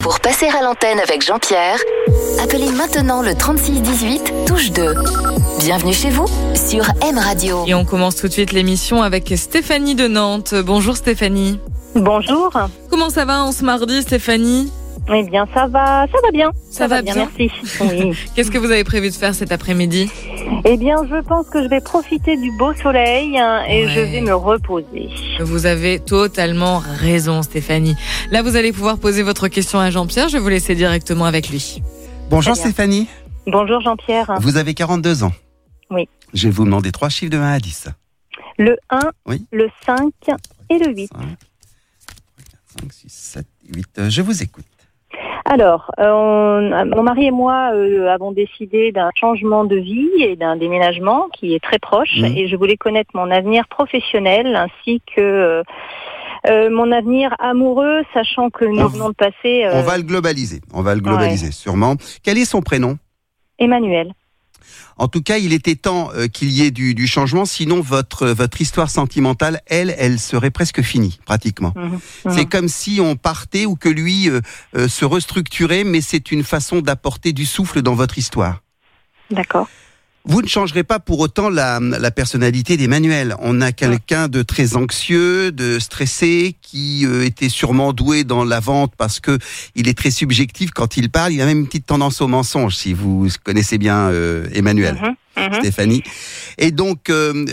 Pour passer à l'antenne avec Jean-Pierre, appelez maintenant le 3618 touche 2. Bienvenue chez vous sur M Radio. Et on commence tout de suite l'émission avec Stéphanie de Nantes. Bonjour Stéphanie. Bonjour. Comment ça va en ce mardi Stéphanie ? Eh bien, ça va bien. Ça va bien, merci. Oui. Qu'est-ce que vous avez prévu de faire cet après-midi ? Eh bien, je pense que je vais profiter du beau soleil et je vais me reposer. Vous avez totalement raison Stéphanie. Là, vous allez pouvoir poser votre question à Jean-Pierre. Je vais vous laisser directement avec lui. Bonjour Stéphanie. Bonjour Jean-Pierre. Vous avez 42 ans. Oui. Je vais vous demander 3 chiffres de 1 à 10. Le 1, oui. Le 5 et le 8. 5, 5, 6, 7, 8. Je vous écoute. Alors, mon mari et moi avons décidé d'un changement de vie et d'un déménagement qui est très proche. Et je voulais connaître mon avenir professionnel ainsi que mon avenir amoureux, sachant que nous venons de passer... On va le globaliser, sûrement. Quel est son prénom ? Emmanuel. En tout cas, il était temps qu'il y ait du changement, sinon votre histoire sentimentale, elle serait presque finie, pratiquement. C'est comme si on partait ou que lui se restructurait, mais c'est une façon d'apporter du souffle dans votre histoire. D'accord. Vous ne changerez pas pour autant la personnalité d'Emmanuel. On a quelqu'un de très anxieux, de stressé, qui était sûrement doué dans la vente parce que il est très subjectif quand il parle. Il a même une petite tendance au mensonge, si vous connaissez bien Emmanuel. Stéphanie. Et donc,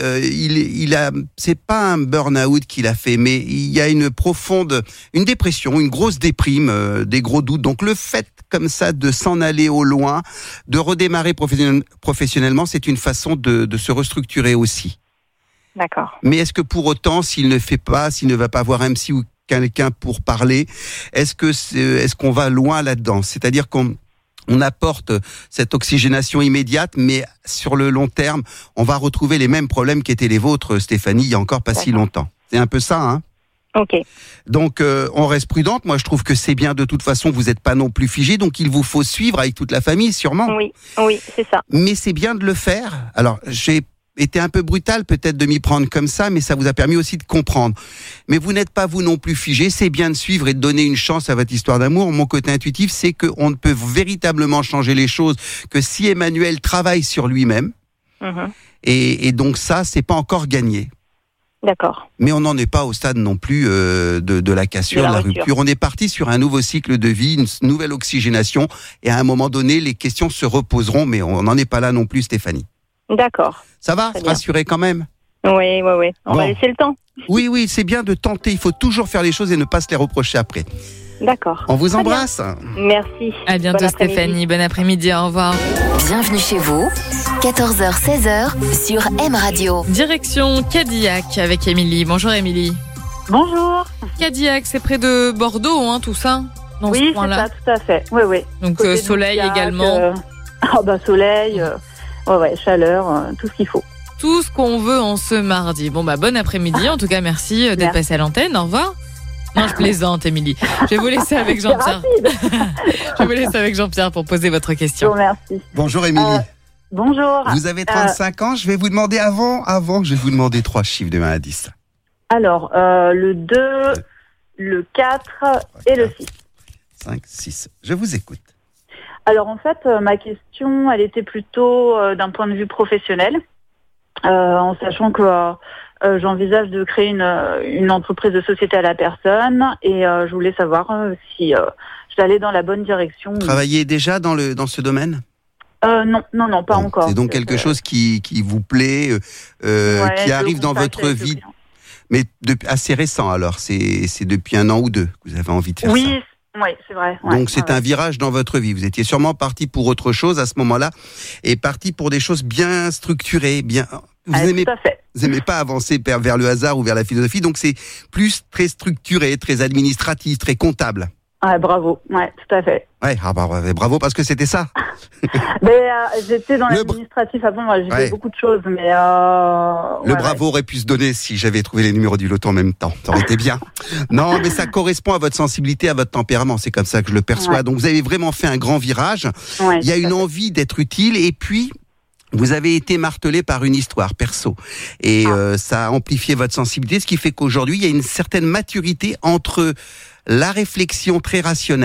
c'est pas un burn-out qu'il a fait, mais il y a une dépression, une grosse déprime, des gros doutes. Donc, le fait comme ça de s'en aller au loin, de redémarrer professionnellement, c'est une façon de se restructurer aussi. D'accord. Mais est-ce que pour autant, s'il ne va pas voir un psy ou quelqu'un pour parler, est-ce qu'on va loin là-dedans ? C'est-à-dire qu'on apporte cette oxygénation immédiate, mais sur le long terme, on va retrouver les mêmes problèmes qui étaient les vôtres, Stéphanie, il y a encore pas si longtemps. C'est un peu ça, hein ? Ok. Donc, on reste prudente. Moi, je trouve que c'est bien. De toute façon, vous n'êtes pas non plus figé, donc il vous faut suivre avec toute la famille, sûrement. Oui, c'est ça. Mais c'est bien de le faire. Alors, j'ai été un peu brutal peut-être de m'y prendre comme ça, mais ça vous a permis aussi de comprendre. Mais vous n'êtes pas vous non plus figé. C'est bien de suivre et de donner une chance à votre histoire d'amour. Mon côté intuitif, c'est qu'on ne peut véritablement changer les choses que si Emmanuel travaille sur lui-même. Et donc ça, c'est pas encore gagné. D'accord. Mais on n'en est pas au stade non plus de la cassure, de la rupture. On est parti sur un nouveau cycle de vie, une nouvelle oxygénation. Et à un moment donné, les questions se reposeront, mais on n'en est pas là non plus, Stéphanie. D'accord. Ça va ? Se rassurer quand même ? Oui. On va laisser le temps. Oui, c'est bien de tenter. Il faut toujours faire les choses et ne pas se les reprocher après. D'accord. On vous embrasse. Merci. À bientôt Stéphanie. Bon après-midi. Au revoir. Bienvenue chez vous. 14h-16h sur M Radio. Direction Cadillac avec Émilie. Bonjour Émilie. Bonjour. Cadillac, c'est près de Bordeaux, hein, tout ça ? Dans ce coin-là. C'est ça, tout à fait. Oui. Donc soleil également. Soleil, chaleur, tout ce qu'il faut. Tout ce qu'on veut en ce mardi. Bon bon après-midi. En tout cas, merci d'être passé à l'antenne. Au revoir. Non, je plaisante, Émilie. Je vais vous laisser avec Jean-Pierre. Je vais vous laisser avec Jean-Pierre pour poser votre question. Merci. Bonjour Émilie. Bonjour. Vous avez 35 ans. Je vais vous demander je vais vous demander 3 chiffres de 1 à 10. Alors, le 2, le 4 et le 6. 5, 6. Je vous écoute. Alors, en fait, ma question, elle était plutôt d'un point de vue professionnel, en sachant que j'envisage de créer une entreprise de société à la personne et je voulais savoir si j'allais dans la bonne direction. Travaillez déjà dans ce domaine ? Non, pas encore. C'est donc quelque chose qui vous plaît, qui arrive dans votre vie, mais assez récent alors. C'est depuis 1 an ou 2 que vous avez envie de faire ça. Oui, c'est vrai. Donc c'est un virage dans votre vie. Vous étiez sûrement parti pour autre chose à ce moment-là et parti pour des choses bien structurées, bien. Vous n'aimez pas avancer vers le hasard ou vers la philosophie, donc c'est plus très structuré, très administratif, très comptable. Bravo, tout à fait. Bravo parce que c'était ça. J'étais dans l'administratif avant, j'ai fait beaucoup de choses, mais... bravo aurait pu se donner si j'avais trouvé les numéros du loto en même temps, ça aurait été bien. Non, mais ça correspond à votre sensibilité, à votre tempérament, c'est comme ça que je le perçois. Donc vous avez vraiment fait un grand virage, il y a une envie d'être utile, et puis... Vous avez été martelé par une histoire perso et ça a amplifié votre sensibilité, ce qui fait qu'aujourd'hui, il y a une certaine maturité entre la réflexion très rationnelle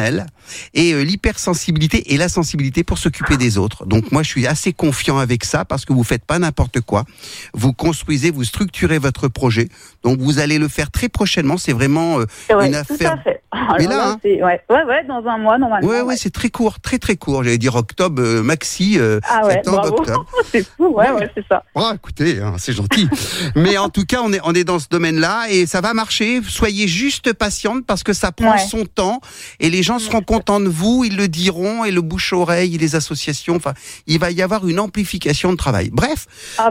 et l'hypersensibilité et la sensibilité pour s'occuper des autres. Donc moi, je suis assez confiant avec ça parce que vous faites pas n'importe quoi. Vous construisez, vous structurez votre projet. Donc vous allez le faire très prochainement. C'est vraiment une affaire. Tout à fait. Mais là, hein, dans un mois normalement. Ouais, c'est très court, très court. J'allais dire octobre, maxi, septembre, octobre. C'est fou, c'est ça. Oh, écoutez, hein, c'est gentil. Mais en tout cas, on est dans ce domaine-là et ça va marcher. Soyez juste patiente parce que ça prend son temps et les gens seront contents de vous, ils le diront et le bouche-oreille et les associations. Enfin, il va y avoir une amplification de travail. Bref,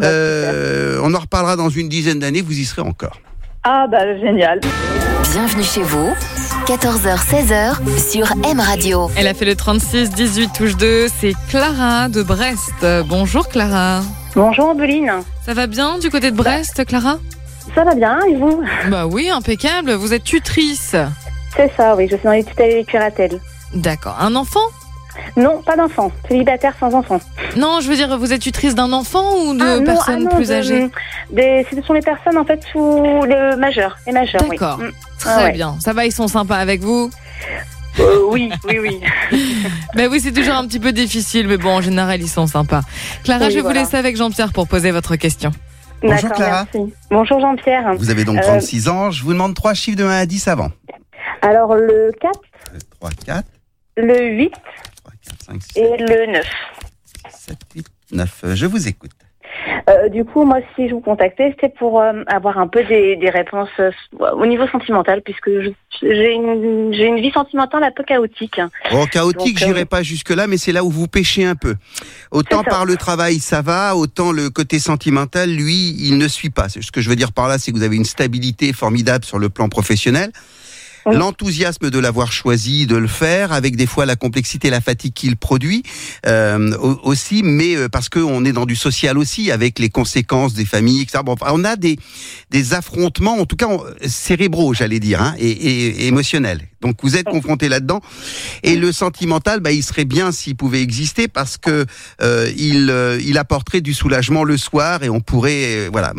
on en reparlera dans une dizaine d'années. Vous y serez encore. Ah génial. Bienvenue chez vous, 14h-16h sur M Radio. Elle a fait le 36-18 touche 2, c'est Clara de Brest. Bonjour Clara. Bonjour Ambeline. Ça va bien du côté de Brest, Clara ? Ça va bien, et vous ? Bah oui, impeccable. Vous êtes tutrice. C'est ça, oui, je suis dans les tutelles et les curatelles. D'accord. Un enfant ? Non, pas d'enfant. Célibataire sans enfant. Non, je veux dire, vous êtes tutrice d'un enfant ou de personnes plus âgées ? Ce sont les personnes, en fait, sous les majeurs. Les majeurs, d'accord. Oui. Très bien. Ça va, ils sont sympas avec vous ? Oui. Ben oui, c'est toujours un petit peu difficile, mais bon, en général, ils sont sympas. Clara, je vais vous laisser avec Jean-Pierre pour poser votre question. Bonjour Clara. Merci. Bonjour Jean-Pierre. Vous avez donc 36 ans. Je vous demande 3 chiffres de 1 à 10 avant. Alors, le 4. 3, 4. Le 8. 3, 4, 5, 6. Et le 9. 7, 8, 9. Je vous écoute. Du coup, moi, si je vous contactais, c'était pour avoir un peu des réponses au niveau sentimental, puisque j'ai une vie sentimentale un peu chaotique. Oh, chaotique, j'irai pas jusque-là, mais c'est là où vous pêchez un peu. Autant par le travail, ça va, autant le côté sentimental, lui, il ne suit pas. Ce que je veux dire par là, c'est que vous avez une stabilité formidable sur le plan professionnel. Oui. L'enthousiasme de l'avoir choisi, de le faire, avec des fois la complexité et la fatigue qu'il produit aussi, mais parce qu'on est dans du social aussi, avec les conséquences des familles, etc. Bon, on a des affrontements, en tout cas cérébraux, j'allais dire, hein, et émotionnels. Donc vous êtes confrontés là-dedans. Et le sentimental, il serait bien s'il pouvait exister, parce que il apporterait du soulagement le soir, et on pourrait, voilà.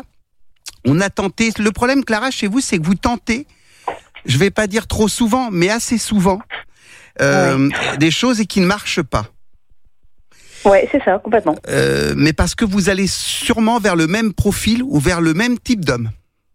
On a tenté. Le problème, Clara, chez vous, c'est que vous tentez. Je vais pas dire trop souvent, mais assez souvent, des choses et qui ne marchent pas. Ouais, c'est ça, complètement. Mais parce que vous allez sûrement vers le même profil ou vers le même type d'homme.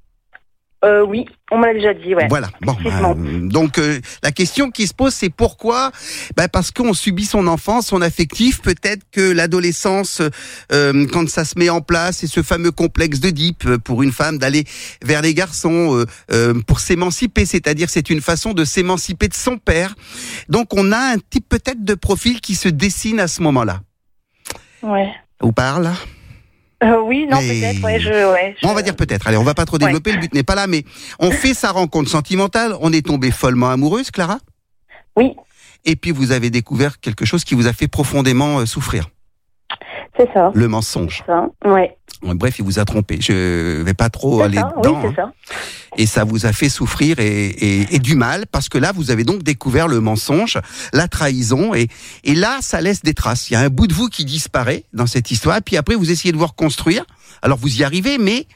Oui, on m'a déjà dit, ouais. Voilà. Bon, donc la question qui se pose, c'est pourquoi ? Parce qu'on subit son enfance, son affectif. Peut-être que l'adolescence, quand ça se met en place, c'est ce fameux complexe d'Oedipe pour une femme d'aller vers les garçons pour s'émanciper. C'est-à-dire, c'est une façon de s'émanciper de son père. Donc, on a un type peut-être de profil qui se dessine à ce moment-là. Ouais. Vous parle ? Oui, non, peut-être, On va dire peut-être. Allez, on va pas trop développer, le but n'est pas là, mais on fait sa rencontre sentimentale, on est tombé follement amoureuse, Clara ? Oui. Et puis vous avez découvert quelque chose qui vous a fait profondément souffrir. C'est ça. Le mensonge. C'est ça, ouais. Bref, il vous a trompé. Je vais pas trop aller dedans. Oui, c'est ça. Et ça vous a fait souffrir et du mal, parce que là, vous avez donc découvert le mensonge, la trahison, et là, ça laisse des traces. Il y a un bout de vous qui disparaît dans cette histoire, et puis après, vous essayez de vous reconstruire. Alors, vous y arrivez, mais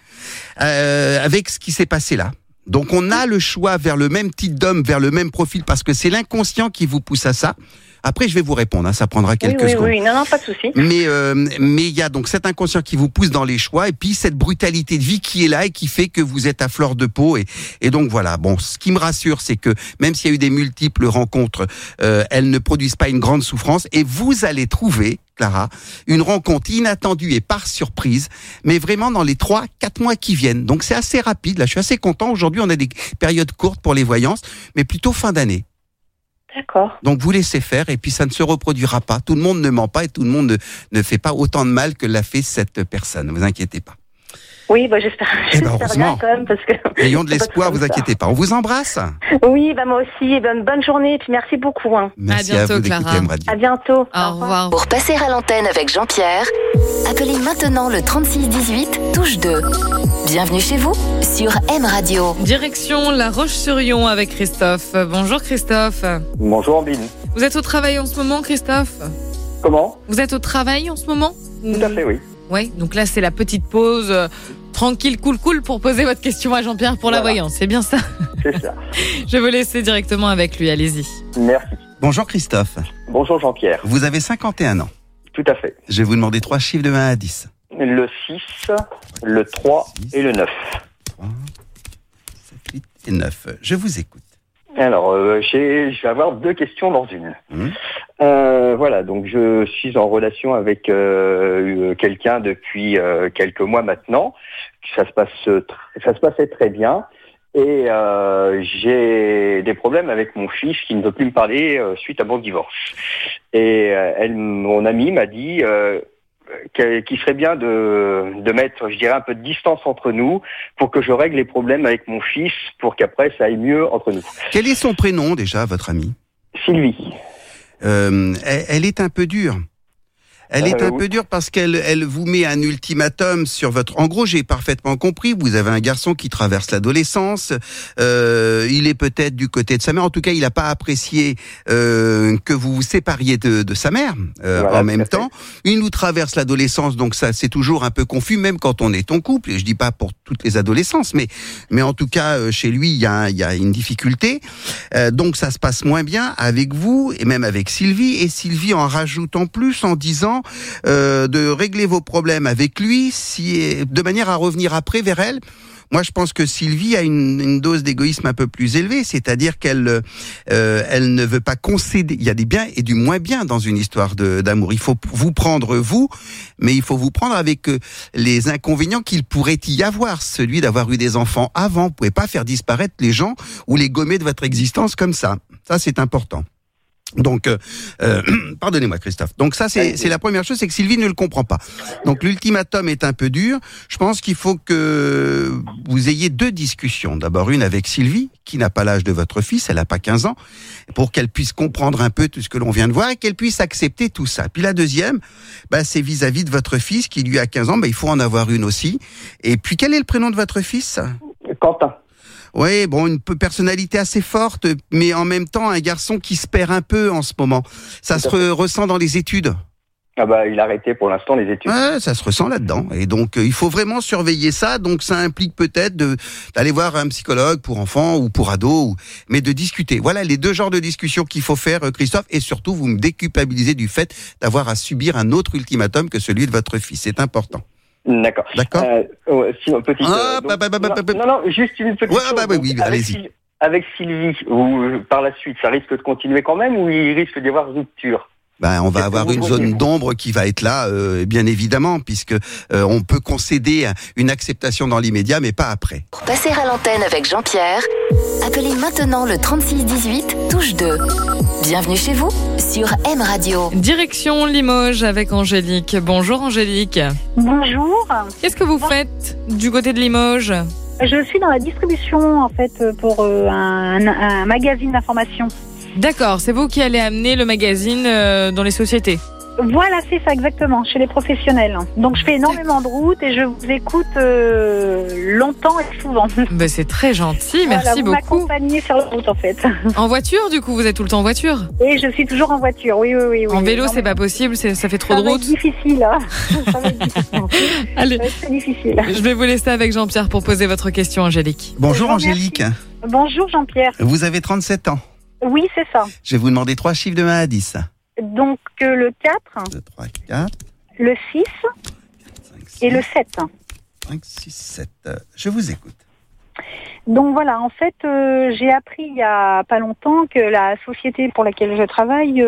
avec ce qui s'est passé là. Donc, on a le choix vers le même type d'homme, vers le même profil, parce que c'est l'inconscient qui vous pousse à ça. Après, je vais vous répondre, hein, ça prendra quelques secondes. Oui, non, pas de souci. Mais il y a donc cet inconscient qui vous pousse dans les choix, et puis cette brutalité de vie qui est là et qui fait que vous êtes à fleur de peau. Et donc voilà. Bon, ce qui me rassure, c'est que même s'il y a eu des multiples rencontres, elles ne produisent pas une grande souffrance. Et vous allez trouver, Clara, une rencontre inattendue et par surprise, mais vraiment dans les 3-4 mois qui viennent. Donc c'est assez rapide. Là, je suis assez content. Aujourd'hui, on a des périodes courtes pour les voyances, mais plutôt fin d'année. D'accord. Donc vous laissez faire, et puis ça ne se reproduira pas. Tout le monde ne ment pas, et tout le monde ne fait pas autant de mal que l'a fait cette personne. Ne vous inquiétez pas. Oui, j'espère bien quand même, parce que... Ayons de l'espoir, vous inquiétez pas. On vous embrasse. Oui, moi aussi. Bonne journée, et puis merci beaucoup. Merci à bientôt, à vous Clara. d'écouter M Radio. À bientôt. Au revoir. Pour passer à l'antenne avec Jean-Pierre, appelez maintenant le 3618 touche 2. Bienvenue chez vous sur M Radio. Direction La Roche-sur-Yon avec Christophe. Bonjour Christophe. Bonjour Ambine. Vous êtes au travail en ce moment, Christophe ? Comment ? Vous êtes au travail en ce moment ? Tout à fait, oui. Oui, donc là c'est la petite pause tranquille, cool pour poser votre question à Jean-Pierre pour la voyance, c'est bien ça ? C'est ça. Je vais vous laisser directement avec lui, allez-y. Merci. Bonjour Christophe. Bonjour Jean-Pierre. Vous avez 51 ans. Tout à fait. Je vais vous demander 3 chiffres de 1 à 10. Le 6, le 3 et le 9. 3, 7, 8 et 9. Je vous écoute. Alors, je vais avoir 2 questions dans une. Voilà, donc je suis en relation avec quelqu'un depuis quelques mois maintenant. Ça se passait très bien. Et j'ai des problèmes avec mon fils qui ne veut plus me parler suite à mon divorce. Et mon amie m'a dit qu'il serait bien de mettre, je dirais, un peu de distance entre nous pour que je règle les problèmes avec mon fils pour qu'après ça aille mieux entre nous. Quel est son prénom déjà, votre amie ? Sylvie. Elle est un peu dure. Elle est un peu dure parce qu'elle vous met un ultimatum sur votre... En gros, j'ai parfaitement compris, vous avez un garçon qui traverse l'adolescence, il est peut-être du côté de sa mère, en tout cas, il n'a pas apprécié que vous vous sépariez de sa mère en même temps. Il nous traverse l'adolescence, donc ça, c'est toujours un peu confus, même quand on est en couple, et je dis pas pour toutes les adolescences, mais en tout cas, chez lui, il y a une difficulté. Donc ça se passe moins bien avec vous, et même avec Sylvie, et Sylvie en rajoute en plus en disant de régler vos problèmes avec lui de manière à revenir après vers elle. Moi, je pense que Sylvie a une dose d'égoïsme un peu plus élevée, c'est-à-dire qu'elle elle ne veut pas concéder. Il y a des biens et du moins bien dans une histoire d'amour. Il faut vous prendre vous, mais il faut vous prendre avec les inconvénients qu'il pourrait y avoir, celui d'avoir eu des enfants avant. Vous pouvez pas faire disparaître les gens ou les gommer de votre existence comme ça. Ça, c'est important. Donc, pardonnez-moi Christophe. Donc ça, c'est la première chose, c'est que Sylvie ne le comprend pas. Donc l'ultimatum est un peu dur. Je pense qu'il faut que vous ayez 2 discussions. D'abord une avec Sylvie, qui n'a pas l'âge de votre fils, elle n'a pas 15 ans, pour qu'elle puisse comprendre un peu tout ce que l'on vient de voir et qu'elle puisse accepter tout ça. Puis la deuxième, c'est vis-à-vis de votre fils qui lui a 15 ans, il faut en avoir une aussi. Et puis quel est le prénom de votre fils ? Quentin. Oui, une personnalité assez forte, mais en même temps un garçon qui se perd un peu en ce moment. Ça se ressent dans les études. Il a arrêté pour l'instant les études. Ouais, ça se ressent là-dedans. Et donc il faut vraiment surveiller ça. Donc ça implique peut-être d'aller voir un psychologue pour enfants ou pour ados, mais de discuter. Voilà les 2 genres de discussions qu'il faut faire, Christophe. Et surtout, vous me déculpabilisez du fait d'avoir à subir un autre ultimatum que celui de votre fils. C'est important. D'accord. Sinon, petite. Non, juste une petite. Oui, allez-y. Avec Sylvie, par la suite, ça risque de continuer quand même ou il risque d'y avoir rupture ? On va avoir une zone d'ombre qui va être là, bien évidemment, puisque on peut concéder une acceptation dans l'immédiat, mais pas après. Pour passer à l'antenne avec Jean-Pierre, appelez maintenant le 3618 touche 2. Bienvenue chez vous sur M Radio. Direction Limoges avec Angélique. Bonjour Angélique. Bonjour. Qu'est-ce que vous faites du côté de Limoges ? Je suis dans la distribution en fait pour un magazine d'information. D'accord, c'est vous qui allez amener le magazine dans les sociétés. Voilà, c'est ça exactement, chez les professionnels. Donc je fais énormément de routes et je vous écoute longtemps et souvent. C'est très gentil, merci beaucoup. Vous m'accompagnez sur la route en fait. En voiture du coup, vous êtes tout le temps en voiture ? Et je suis toujours en voiture, oui. En vélo, c'est pas possible, ça fait trop de route. Ça va être difficile, hein. Ça va être difficile. Allez, ça va être très difficile. Je vais vous laisser avec Jean-Pierre pour poser votre question, Angélique. Bonjour Angélique. Bonjour Jean-Pierre. Vous avez 37 ans. Oui, c'est ça. Je vais vous demander 3 chiffres de 1 à 10. Donc le 4, 2, 3, 4, le 6 5, 6 et le 7. 5, 6, 7. Je vous écoute. Donc voilà, en fait, j'ai appris il y a pas longtemps que la société pour laquelle je travaille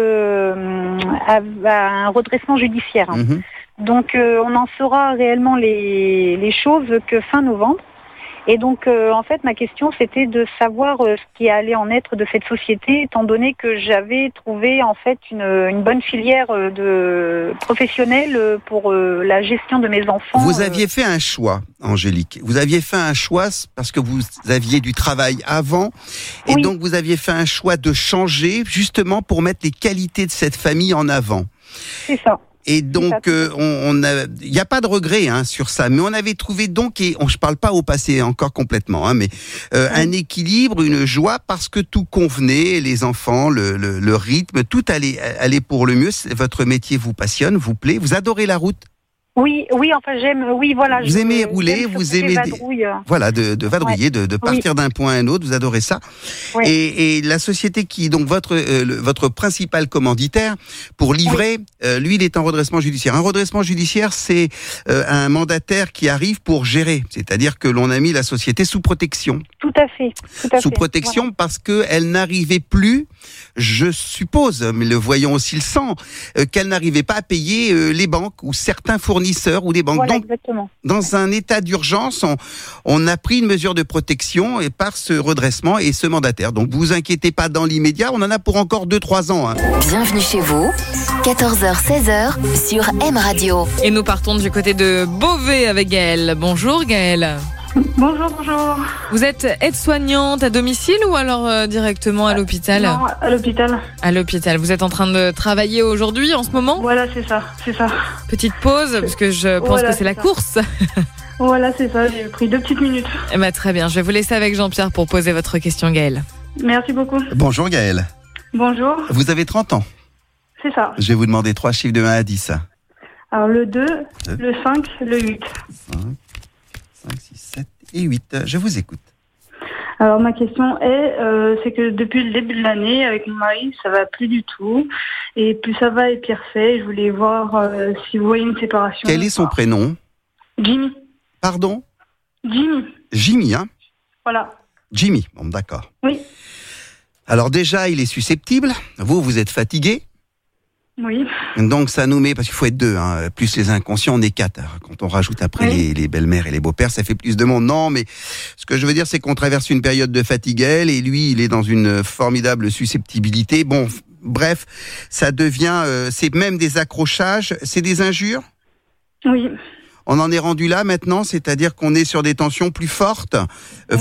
a un redressement judiciaire. Donc on en saura réellement les choses que fin novembre. Et donc, en fait, ma question, c'était de savoir ce qui allait en être de cette société, étant donné que j'avais trouvé, en fait, une bonne filière de professionnels pour la gestion de mes enfants. Vous aviez fait un choix, Angélique. Vous aviez fait un choix parce que vous aviez du travail avant. Et donc, vous aviez fait un choix de changer, justement, pour mettre les qualités de cette famille en avant. C'est ça. Et donc, il n'y a pas de regret sur ça, mais on avait trouvé donc, je parle pas au passé encore complètement, mais un équilibre, une joie, parce que tout convenait, les enfants, le rythme, tout allait pour le mieux. Votre métier vous passionne, vous plaît, vous adorez la route. Oui, enfin j'aime, oui voilà. Vous aimez rouler, vous aimez voilà, de vadrouiller, de partir d'un point à un autre, vous adorez ça. Oui. Et la société qui, donc votre principal commanditaire pour livrer, lui il est en redressement judiciaire. Un redressement judiciaire, c'est un mandataire qui arrive pour gérer, c'est-à-dire que l'on a mis la société sous protection. Tout à fait. Sous protection voilà. Parce qu'elle n'arrivait plus, je suppose, mais le voyons aussi le sang, qu'elle n'arrivait pas à payer les banques ou certains fournisseurs ou des banques. Voilà, donc, exactement. Dans un état d'urgence, on a pris une mesure de protection et par ce redressement et ce mandataire. Donc, vous inquiétez pas dans l'immédiat, on en a pour encore 2-3 ans. Hein. Bienvenue chez vous, 14h-16h sur M Radio. Et nous partons du côté de Beauvais avec Gaëlle. Bonjour Gaëlle. Bonjour. Vous êtes aide-soignante à domicile ou alors directement à l'hôpital ? Non, à l'hôpital. À l'hôpital. Vous êtes en train de travailler aujourd'hui, en ce moment ? Voilà, c'est ça. Petite pause, parce que je pense que c'est la course. Voilà, c'est ça. J'ai pris 2 petites minutes. Eh ben, très bien. Je vais vous laisser avec Jean-Pierre pour poser votre question, Gaëlle. Merci beaucoup. Bonjour Gaëlle. Bonjour. Vous avez 30 ans ? C'est ça. Je vais vous demander 3 chiffres de 1 à 10. Alors le 2, le 5, le 8. 5, 6, 7 et 8. Je vous écoute. Alors ma question est, c'est que depuis le début de l'année, avec mon mari, ça va plus du tout. Et plus ça va et pire c'est. Je voulais voir si vous voyez une séparation. Quel est son prénom ? Jimmy. Pardon ? Jimmy. Jimmy, hein ? Voilà. Jimmy, bon d'accord. Oui. Alors déjà, il est susceptible. Vous êtes fatigué. Oui. Donc ça nous met, parce qu'il faut être 2, hein, plus les inconscients, on est 4. Alors, quand on rajoute après les belles-mères et les beaux-pères, ça fait plus de monde. Non, mais ce que je veux dire, c'est qu'on traverse une période de fatigue, elle, et lui, il est dans une formidable susceptibilité. Bon, bref, ça devient, c'est même des accrochages, c'est des injures ? Oui. On en est rendu là maintenant, c'est-à-dire qu'on est sur des tensions plus fortes, vocalement ?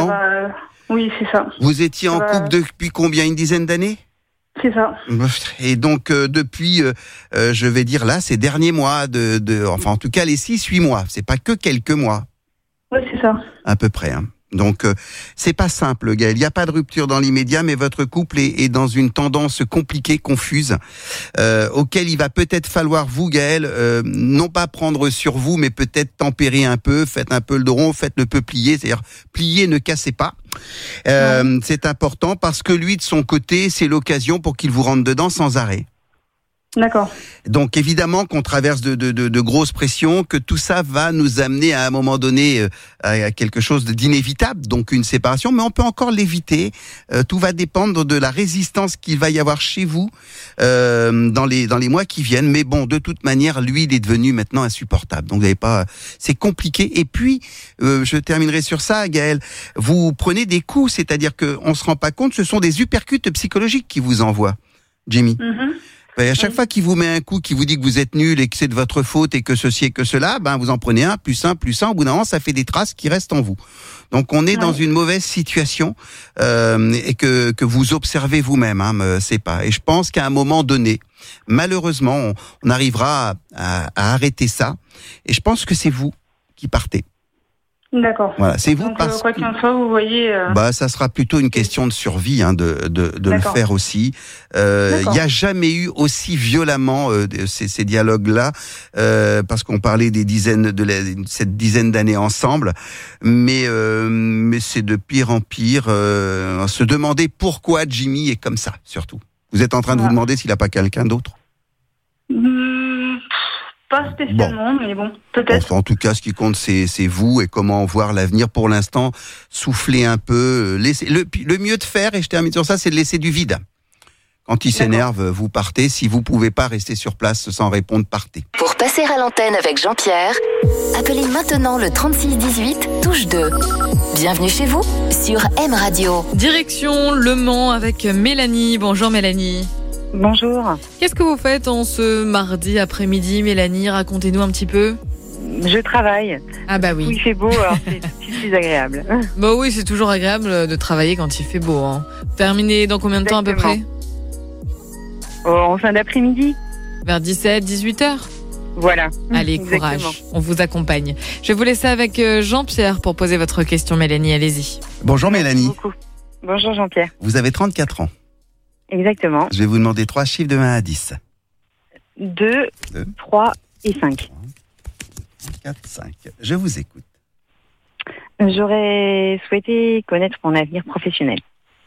Oui, c'est ça. Vous étiez en couple depuis combien ? Une dizaine d'années ? C'est ça. Et donc depuis, je vais dire là, ces derniers mois, enfin en tout cas les 6-8 mois, c'est pas que quelques mois. Oui, c'est ça. À peu près. Hein. Donc c'est pas simple, Gaëlle. Il n'y a pas de rupture dans l'immédiat, mais votre couple est dans une tendance compliquée, confuse, auquel il va peut-être falloir, vous, Gaëlle, non pas prendre sur vous, mais peut-être tempérer un peu, faites un peu le dos rond, faites le peu plier, c'est-à-dire plier, ne cassez pas. C'est important parce que lui, de son côté, c'est l'occasion pour qu'il vous rentre dedans sans arrêt. D'accord. Donc évidemment qu'on traverse de grosses pressions, que tout ça va nous amener à un moment donné à quelque chose d'inévitable, donc une séparation, mais on peut encore l'éviter. Tout va dépendre de la résistance qu'il va y avoir chez vous dans les mois qui viennent. Mais bon, de toute manière, lui, il est devenu maintenant insupportable. Donc vous n'avez pas, c'est compliqué. Et puis, je terminerai sur ça, Gaëlle. Vous prenez des coups, c'est-à-dire qu'on se rend pas compte, ce sont des uppercuts psychologiques qui vous envoient, Jimmy. Mm-hmm. Et à chaque fois qu'il vous met un coup, qui vous dit que vous êtes nul et que c'est de votre faute et que ceci et que cela, vous en prenez un, plus un. Au bout d'un moment, ça fait des traces qui restent en vous. Donc on est dans une mauvaise situation et que vous observez vous-même. C'est pas. Et je pense qu'à un moment donné, malheureusement, on arrivera à arrêter ça. Et je pense que c'est vous qui partez. D'accord. Voilà, c'est vous. Donc, quoi qu'il en soit, vous voyez. Ça sera plutôt une question de survie, de le faire aussi. Il n'y a jamais eu aussi violemment ces dialogues-là, parce qu'on parlait cette dizaine d'années ensemble, mais c'est de pire en pire. Se demander pourquoi Jimmy est comme ça, surtout. Vous êtes en train de vous demander s'il n'a pas quelqu'un d'autre. Pas spécialement, mais bon, peut-être. En tout cas, ce qui compte, c'est vous et comment voir l'avenir. Pour l'instant, souffler un peu. Le mieux de faire, et je termine sur ça, c'est de laisser du vide. Quand il s'énerve, vous partez. Si vous pouvez pas rester sur place sans répondre, partez. Pour passer à l'antenne avec Jean-Pierre, appelez maintenant le 3618, touche 2. Bienvenue chez vous sur M Radio. Direction Le Mans avec Mélanie. Bonjour Mélanie. Bonjour. Qu'est-ce que vous faites en ce mardi après-midi, Mélanie ? Racontez-nous un petit peu. Je travaille. Ah bah oui. Il fait beau, alors c'est plus agréable. Bah oui, c'est toujours agréable de travailler quand il fait beau. Terminé dans combien de temps à peu près ? En fin d'après-midi. Vers 17, 18 heures ? Voilà. Allez, Exactement. courage, on vous accompagne. Je vais vous laisser avec Jean-Pierre pour poser votre question, Mélanie, allez-y. Bonjour Mélanie. Merci beaucoup. Bonjour Jean-Pierre. Vous avez 34 ans. Exactement. Je vais vous demander 3 chiffres de 1 à 10. 2, 3 et 5. 4, 5. Je vous écoute. J'aurais souhaité connaître mon avenir professionnel.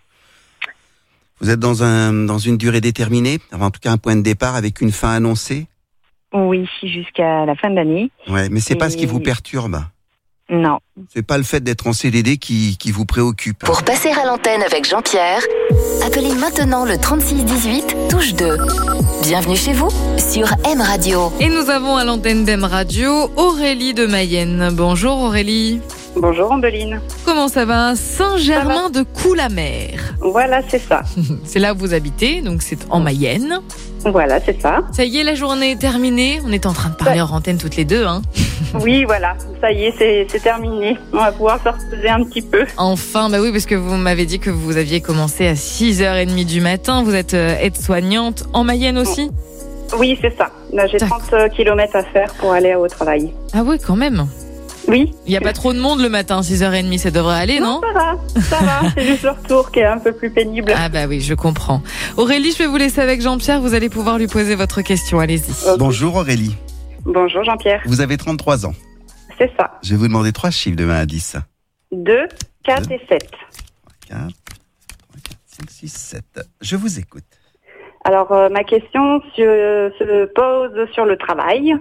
Vous êtes dans une durée déterminée, en tout cas un point de départ avec une fin annoncée? Oui, jusqu'à la fin de l'année. Ouais, mais c'est pas ce qui vous perturbe. Non. C'est pas le fait d'être en CDD qui vous préoccupe. Pour passer à l'antenne avec Jean-Pierre, appelez maintenant le 3618, touche 2. Bienvenue chez vous sur M Radio. Et nous avons à l'antenne d'M Radio Aurélie de Mayenne. Bonjour Aurélie. Bonjour Ambeline. Comment ça va? Saint-Germain de Coux-la-Mer. Voilà, c'est ça. C'est là où vous habitez, donc c'est en Mayenne. Voilà, c'est ça. Ça y est, la journée est terminée. On est en train de parler hors antenne toutes les deux, hein. Oui, voilà. Ça y est, c'est terminé. On va pouvoir se reposer un petit peu. Enfin, bah oui, parce que vous m'avez dit que vous aviez commencé à 6h30 du matin. Vous êtes aide-soignante en Mayenne aussi? Oui, c'est ça. Là, j'ai 30 km à faire pour aller au travail. Ah oui, quand même. Oui. Il n'y a pas trop de monde le matin, 6h30, ça devrait aller, non? Ça va. C'est juste le retour qui est un peu plus pénible. Ah bah oui, je comprends. Aurélie, je vais vous laisser avec Jean-Pierre. Vous allez pouvoir lui poser votre question. Allez-y. Okay. Bonjour Aurélie. Bonjour Jean-Pierre. Vous avez 33 ans. C'est ça. Je vais vous demander 3 chiffres de 1 à 10. 2, 4 et 7. 4, 5, 6, 7. Je vous écoute. Alors, ma question se pose sur le travail.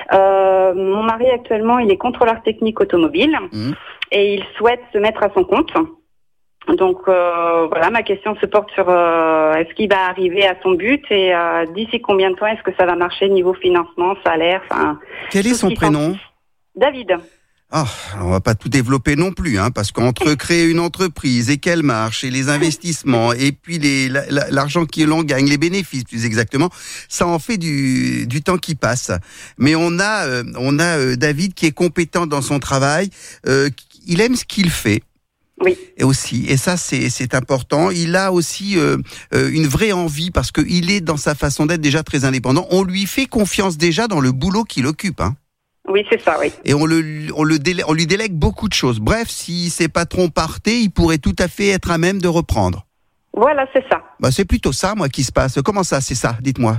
Mon mari, actuellement, il est contrôleur technique automobile et il souhaite se mettre à son compte. Donc, voilà, ma question se porte sur est-ce qu'il va arriver à son but et d'ici combien de temps est-ce que ça va marcher niveau financement, salaire, enfin... Quel est son prénom? David. Ah, on va pas tout développer non plus, hein, parce qu'entre créer une entreprise et qu'elle marche, et les investissements, et puis l'argent que l'on gagne, les bénéfices plus exactement, ça en fait du temps qui passe. Mais on a David qui est compétent dans son travail, il aime ce qu'il fait. Oui. Et aussi, et ça c'est important. Il a aussi une vraie envie parce que il est dans sa façon d'être déjà très indépendant. On lui fait confiance déjà dans le boulot qu'il occupe, hein. Oui, c'est ça, oui. Et on lui délègue beaucoup de choses. Bref, si ses patrons partaient, il pourrait tout à fait être à même de reprendre. Voilà, c'est ça. Bah, c'est plutôt ça, moi, qui se passe. Comment ça, c'est ça? Dites-moi.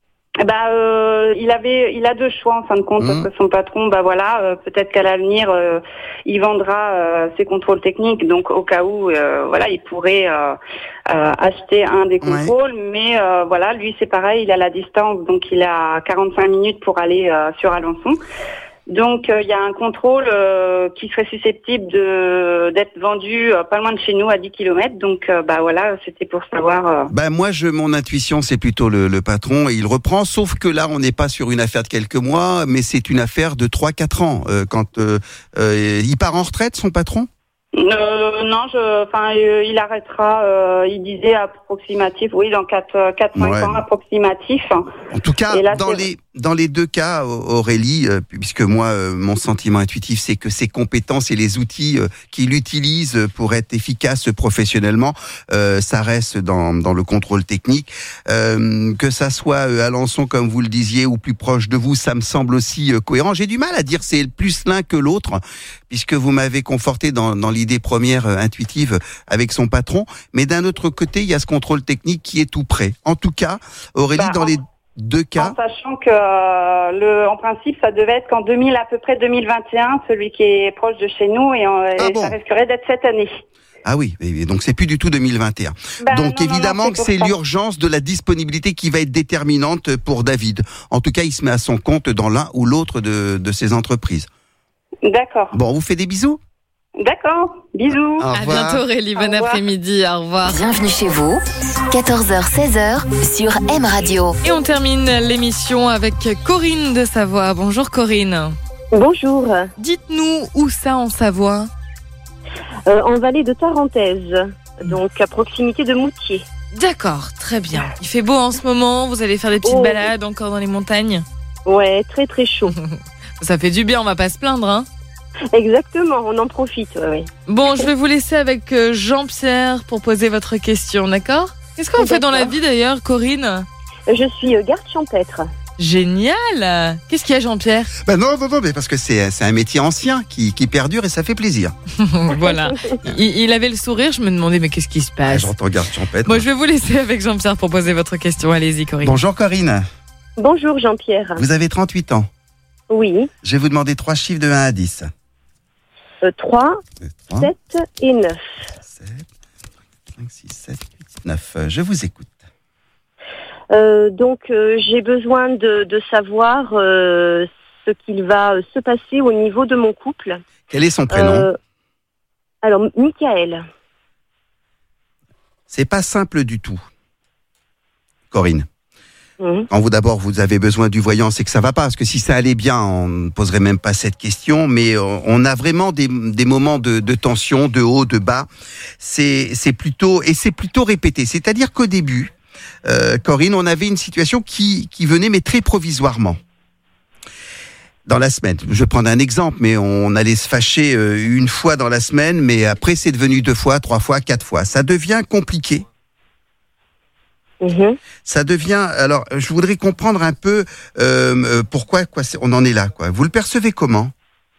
Il a deux choix en fin de compte parce que son patron, peut-être qu'à l'avenir, il vendra ses contrôles techniques. Donc, au cas où, il pourrait acheter un des contrôles. Ouais. Mais lui, c'est pareil, il a la distance, donc il a 45 minutes pour aller sur Alençon. Donc il y a un contrôle qui serait susceptible d'être vendu pas loin de chez nous à 10 km. Donc c'était pour savoir. Moi mon intuition c'est plutôt le patron et il reprend, sauf que là on n'est pas sur une affaire de quelques mois, mais c'est une affaire de 3-4 ans. Quand il part en retraite, son patron? Il arrêtera, il disait approximatif, oui, dans 4-5 ans approximatif. En tout cas, là, dans les deux cas, Aurélie, puisque moi, mon sentiment intuitif, c'est que ses compétences et les outils qu'il utilise pour être efficace professionnellement, ça reste dans le contrôle technique. Que ça soit à Alençon, comme vous le disiez, ou plus proche de vous, ça me semble aussi cohérent. J'ai du mal à dire c'est plus l'un que l'autre, puisque vous m'avez conforté dans l'idée première intuitive avec son patron. Mais d'un autre côté, il y a ce contrôle technique qui est tout prêt. En tout cas, Aurélie, dans les deux cas. En sachant que en principe, ça devait être qu'en à peu près 2021, celui qui est proche de chez nous, ça risquerait d'être cette année. Ah oui, donc c'est plus du tout 2021. Donc évidemment que c'est l'urgence de la disponibilité qui va être déterminante pour David. En tout cas, il se met à son compte dans l'un ou l'autre de ses entreprises. D'accord. Bon, on vous fait des bisous. D'accord, bisous. À bientôt Aurélie, bon après-midi, au revoir. Bienvenue chez vous, 14h-16h sur M Radio. Et on termine l'émission avec Corinne de Savoie. Bonjour Corinne. Bonjour. Dites-nous où ça en Savoie? En vallée de Tarentaise, donc à proximité de Moutier. D'accord, très bien. Il fait beau en ce moment, vous allez faire des petites balades encore dans les montagnes? Ouais, très très chaud. Ça fait du bien, on va pas se plaindre, hein? Exactement, on en profite, oui. Bon, je vais vous laisser avec Jean-Pierre pour poser votre question, d'accord? Qu'est-ce qu'on fait dans la vie d'ailleurs, Corinne? Je suis garde champêtre. Génial! Qu'est-ce qu'il y a, Jean-Pierre? Non, mais parce que c'est un métier ancien qui perdure et ça fait plaisir. Voilà. Il avait le sourire, je me demandais, mais qu'est-ce qui se passe? J'entends garde champêtre. Bon, je vais vous laisser avec Jean-Pierre pour poser votre question. Allez-y, Corinne. Bonjour, Corinne. Bonjour, Jean-Pierre. Vous avez 38 ans. Oui. Je vais vous demander 3 chiffres de 1 à 10. 3, 7 et 9. 7, 5, 6, 7, 8, 9. Je vous écoute. Donc, j'ai besoin de savoir ce qu'il va se passer au niveau de mon couple. Quel est son prénom? Alors, Michael. C'est pas simple du tout, Corinne. Quand vous avez besoin du voyant, c'est que ça va pas. Parce que si ça allait bien, on ne poserait même pas cette question. Mais on a vraiment des moments de tension, de haut, de bas. C'est plutôt répété. C'est-à-dire qu'au début, Corinne, on avait une situation qui venait mais très provisoirement. Dans la semaine. Je vais prendre un exemple, mais on allait se fâcher une fois dans la semaine, mais après c'est devenu 2 fois, 3 fois, 4 fois. Ça devient compliqué. Ça devient. Alors, je voudrais comprendre un peu pourquoi on en est là. Vous le percevez comment?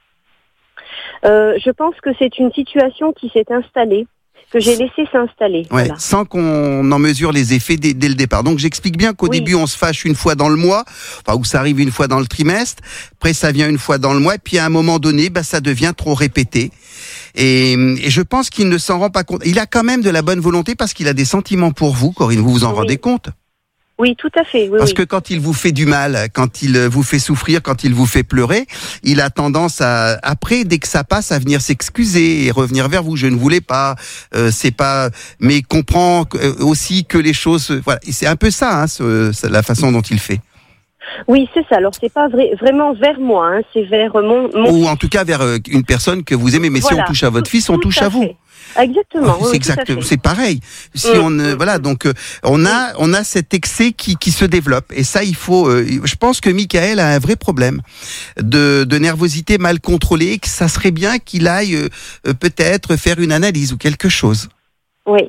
Je pense que c'est une situation qui s'est installée, que j'ai laissé s'installer. Ouais, voilà. Sans qu'on en mesure les effets dès le départ. Donc j'explique bien qu'au début on se fâche une fois dans le mois, ou ça arrive une fois dans le trimestre, après ça vient une fois dans le mois, et puis à un moment donné, ça devient trop répété. Et je pense qu'il ne s'en rend pas compte. Il a quand même de la bonne volonté parce qu'il a des sentiments pour vous, Corinne, vous vous en rendez compte? Oui, tout à fait. Oui, parce que quand il vous fait du mal, quand il vous fait souffrir, quand il vous fait pleurer, il a tendance après, dès que ça passe, à venir s'excuser et revenir vers vous. Je ne voulais pas, c'est pas, mais comprend aussi que les choses, voilà. Et c'est un peu ça, la façon dont il fait. Oui, c'est ça. Alors, c'est pas vraiment vers moi, c'est vers mon... Ou en tout cas vers une personne que vous aimez. Mais voilà. Si on touche à votre fils, on touche à vous. Exactement. C'est exactement, c'est pareil. Si voilà, donc on a cet excès qui se développe, et ça il faut. Je pense que Michael a un vrai problème de nervosité mal contrôlée, et que ça serait bien qu'il aille peut-être faire une analyse ou quelque chose. Oui.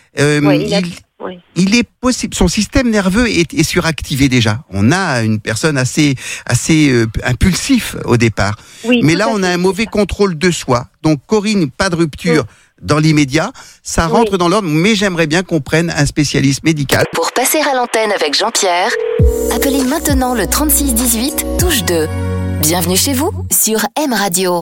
Il est possible. Son système nerveux est suractivé déjà. On a une personne assez impulsif au départ. Oui, mais là, on a un mauvais contrôle de soi. Donc, Corinne, pas de rupture dans l'immédiat. Ça rentre dans l'ordre, mais j'aimerais bien qu'on prenne un spécialiste médical. Pour passer à l'antenne avec Jean-Pierre, appelez maintenant le 36 18 touche 2. Bienvenue chez vous sur M Radio.